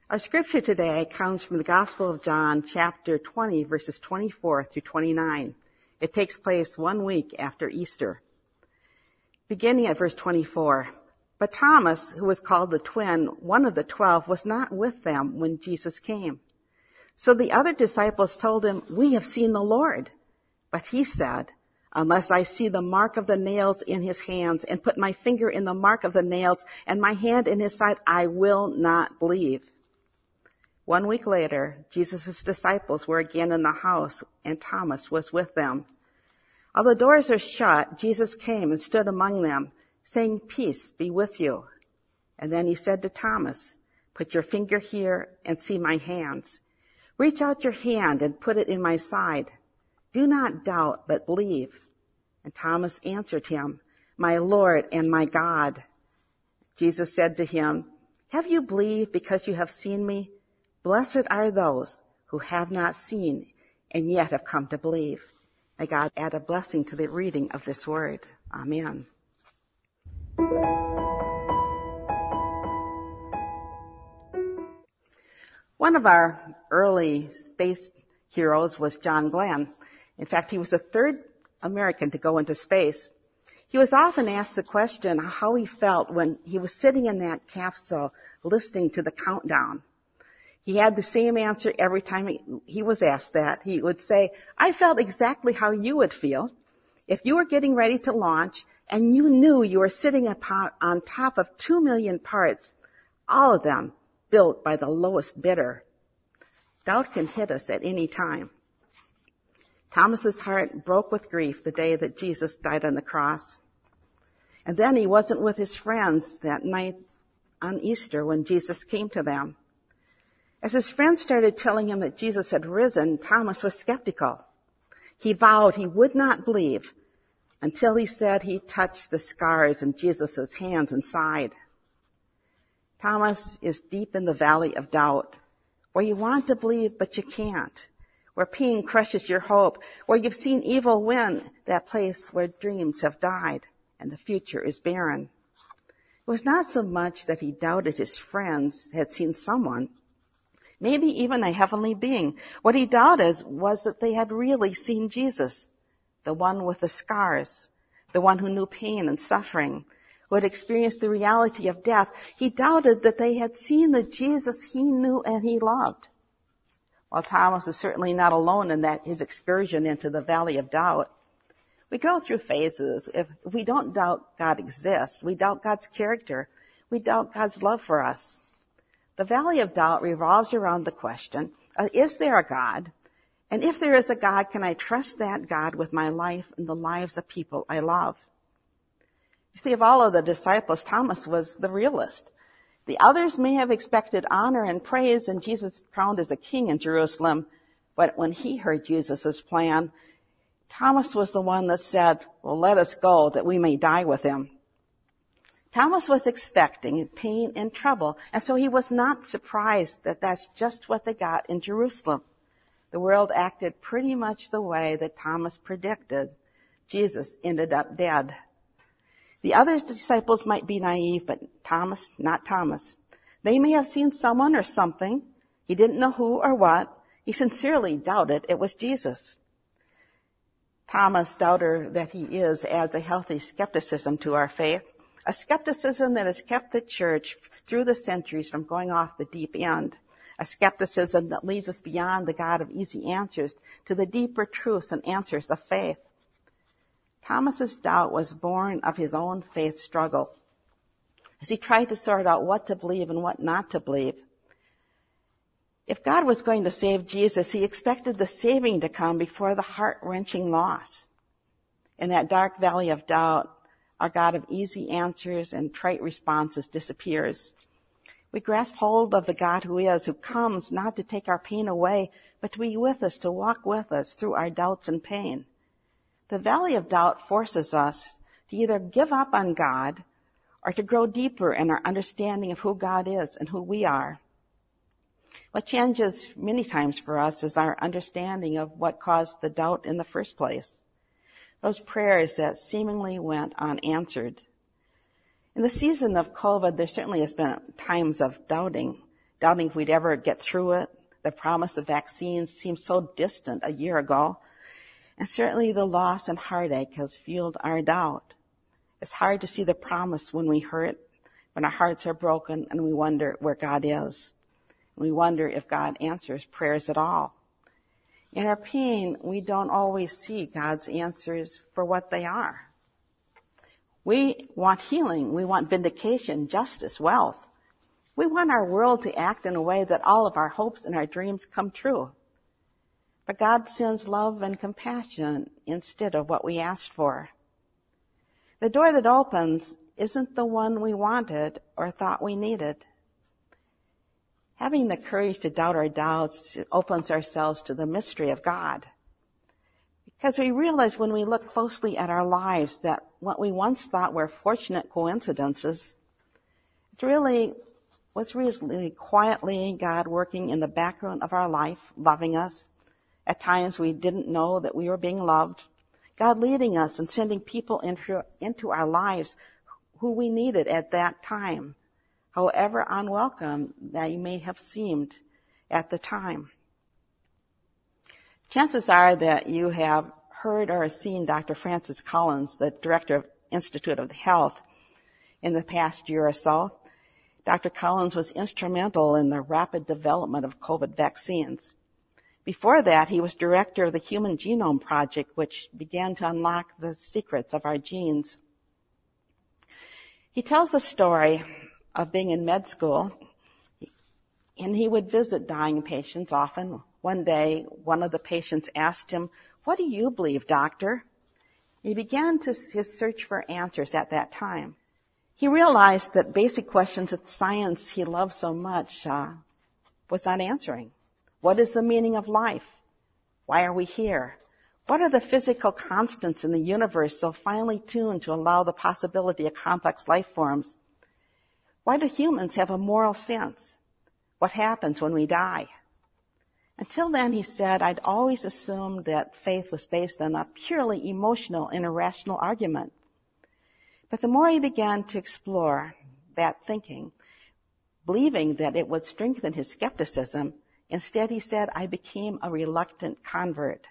Our scripture today comes from the Gospel of John, chapter 20, verses 24 through 29. It takes place 1 week after Easter. Beginning at verse 24, but Thomas, who was called the twin, one of the 12, was not with them when Jesus came. So the other disciples told him, "We have seen the Lord." But he said, "Unless I see the mark of the nails in his hands and put my finger in the mark of the nails and my hand in his side, I will not believe." 1 week later, Jesus' disciples were again in the house, and Thomas was with them. While the doors were shut, Jesus came and stood among them, saying, "Peace be with you." And then he said to Thomas, "Put your finger here and see my hands. Reach out your hand and put it in my side. Do not doubt, but believe." And Thomas answered him, "My Lord and my God." Jesus said to him, "Have you believed because you have seen me? Blessed are those who have not seen and yet have come to believe." May God add a blessing to the reading of this word. Amen. One of our early space heroes was John Glenn. In fact, he was the third American to go into space. He was often asked the question how he felt when he was sitting in that capsule listening to the countdown. He had the same answer every time he was asked that. He would say, "I felt exactly how you would feel if you were getting ready to launch and you knew you were sitting on top of 2 million parts, all of them built by the lowest bidder." Doubt can hit us at any time. Thomas's heart broke with grief the day that Jesus died on the cross. And then he wasn't with his friends that night on Easter when Jesus came to them. As his friends started telling him that Jesus had risen, Thomas was skeptical. He vowed he would not believe until he said he touched the scars in Jesus' hands and side. Thomas is deep in the valley of doubt, where you want to believe but you can't, where pain crushes your hope, where you've seen evil win, that place where dreams have died and the future is barren. It was not so much that he doubted his friends had seen someone, maybe even a heavenly being. What he doubted was that they had really seen Jesus, the one with the scars, the one who knew pain and suffering, who had experienced the reality of death. He doubted that they had seen the Jesus he knew and he loved. While Thomas is certainly not alone in that his excursion into the valley of doubt, we go through phases. If we don't doubt God exists, we doubt God's character, we doubt God's love for us. The valley of doubt revolves around the question, is there a God? And if there is a God, can I trust that God with my life and the lives of people I love? You see, of all of the disciples, Thomas was the realist. The others may have expected honor and praise and Jesus crowned as a king in Jerusalem, but when he heard Jesus' plan, Thomas was the one that said, "Well, let us go that we may die with him." Thomas was expecting pain and trouble, and so he was not surprised that that's just what they got in Jerusalem. The world acted pretty much the way that Thomas predicted. Jesus ended up dead. The other disciples might be naive, but Thomas, not Thomas. They may have seen someone or something. He didn't know who or what. He sincerely doubted it was Jesus. Thomas, doubter that he is, adds a healthy skepticism to our faith. A skepticism that has kept the church through the centuries from going off the deep end. A skepticism that leads us beyond the God of easy answers to the deeper truths and answers of faith. Thomas's doubt was born of his own faith struggle as he tried to sort out what to believe and what not to believe. If God was going to save Jesus, he expected the saving to come before the heart-wrenching loss. In that dark valley of doubt, our God of easy answers and trite responses disappears. We grasp hold of the God who is, who comes not to take our pain away, but to be with us, to walk with us through our doubts and pain. The valley of doubt forces us to either give up on God or to grow deeper in our understanding of who God is and who we are. What changes many times for us is our understanding of what caused the doubt in the first place. Those prayers that seemingly went unanswered. In the season of COVID, there certainly has been times of doubting. doubting if we'd ever get through it. The promise of vaccines seemed so distant a year ago. And certainly the loss and heartache has fueled our doubt. It's hard to see the promise when we hurt, when our hearts are broken, and we wonder where God is. We wonder if God answers prayers at all. In our pain, we don't always see God's answers for what they are. We want healing. We want vindication, justice, wealth. We want our world to act in a way that all of our hopes and our dreams come true. But God sends love and compassion instead of what we asked for. The door that opens isn't the one we wanted or thought we needed. Having the courage to doubt our doubts opens ourselves to the mystery of God. Because we realize when we look closely at our lives that what we once thought were fortunate coincidences, was really quietly God working in the background of our life, loving us. At times we didn't know that we were being loved. God leading us and sending people into our lives who we needed at that time, however unwelcome they may have seemed at the time. Chances are that you have heard or seen Dr. Francis Collins, the director of Institute of Health, in the past year or so. Dr. Collins was instrumental in the rapid development of COVID vaccines. Before that, he was director of the Human Genome Project, which began to unlock the secrets of our genes. He tells the story of being in med school, and he would visit dying patients often. One day, one of the patients asked him, "What do you believe, doctor?" He began his search for answers at that time. He realized that basic questions of science he loved so much was not answering. What is the meaning of life? Why are we here? What are the physical constants in the universe so finely tuned to allow the possibility of complex life forms? Why do humans have a moral sense? What happens when we die? Until then, he said, I'd always assumed that faith was based on a purely emotional and irrational argument. But the more he began to explore that thinking, believing that it would strengthen his skepticism, instead he said, I became a reluctant convert.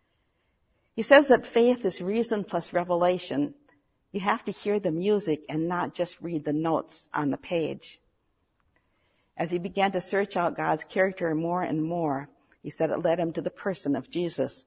He says that faith is reason plus revelation. You have to hear the music and not just read the notes on the page. As he began to search out God's character more and more, he said it led him to the person of Jesus.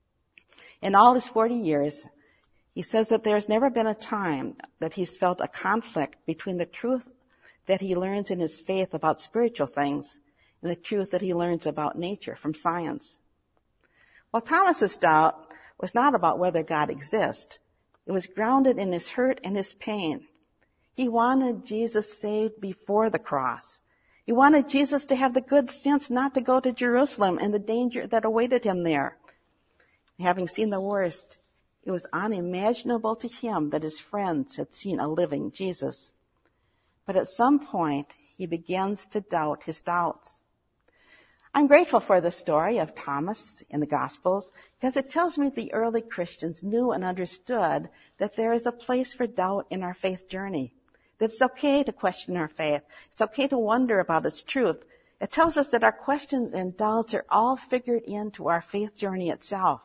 In all his 40 years, he says that there's never been a time that he's felt a conflict between the truth that he learns in his faith about spiritual things and the truth that he learns about nature from science. Well, Thomas's doubt was not about whether God exists. It was grounded in his hurt and his pain. He wanted Jesus saved before the cross. He wanted Jesus to have the good sense not to go to Jerusalem and the danger that awaited him there. Having seen the worst, it was unimaginable to him that his friends had seen a living Jesus. But at some point, he begins to doubt his doubts. I'm grateful for the story of Thomas in the Gospels because it tells me the early Christians knew and understood that there is a place for doubt in our faith journey, that it's okay to question our faith. It's okay to wonder about its truth. It tells us that our questions and doubts are all figured into our faith journey itself.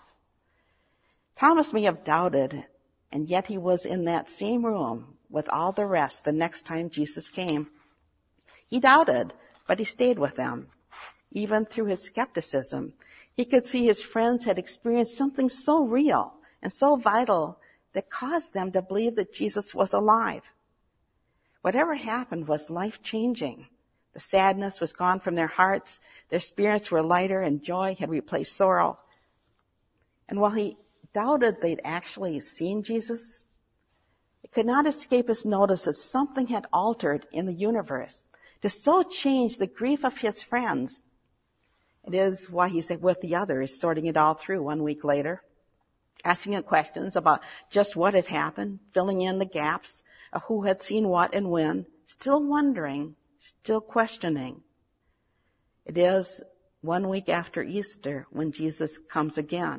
Thomas may have doubted, and yet he was in that same room with all the rest the next time Jesus came. He doubted, but he stayed with them. Even through his skepticism, he could see his friends had experienced something so real and so vital that caused them to believe that Jesus was alive. Whatever happened was life-changing. The sadness was gone from their hearts. Their spirits were lighter, and joy had replaced sorrow. And while he doubted they'd actually seen Jesus, it could not escape his notice that something had altered in the universe to so change the grief of his friends. It is why he's with the others, sorting it all through 1 week later, asking him questions about just what had happened, filling in the gaps of who had seen what and when, still wondering, still questioning. It is 1 week after Easter when Jesus comes again.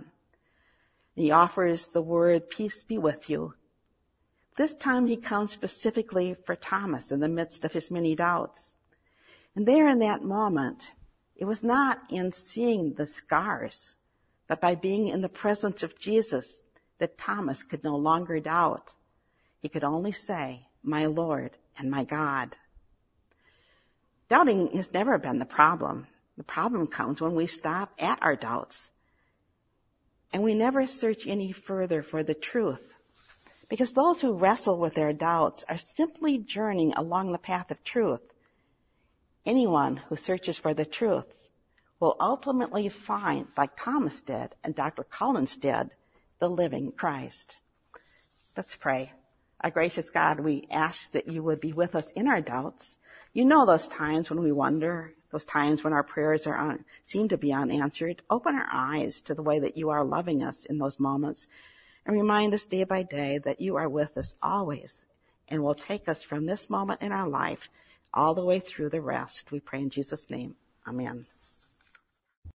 He offers the word, peace be with you. This time he comes specifically for Thomas in the midst of his many doubts. And there in that moment, it was not in seeing the scars, but by being in the presence of Jesus that Thomas could no longer doubt. He could only say, "My Lord and my God." Doubting has never been the problem. The problem comes when we stop at our doubts and we never search any further for the truth. Because those who wrestle with their doubts are simply journeying along the path of truth. Anyone who searches for the truth will ultimately find, like Thomas did and Dr. Collins did, the living Christ. Let's pray. Our gracious God, we ask that you would be with us in our doubts. You know those times when we wonder, those times when our prayers seem to be unanswered. Open our eyes to the way that you are loving us in those moments, and remind us day by day that you are with us always and will take us from this moment in our life all the way through the rest. We pray in Jesus' name. Amen.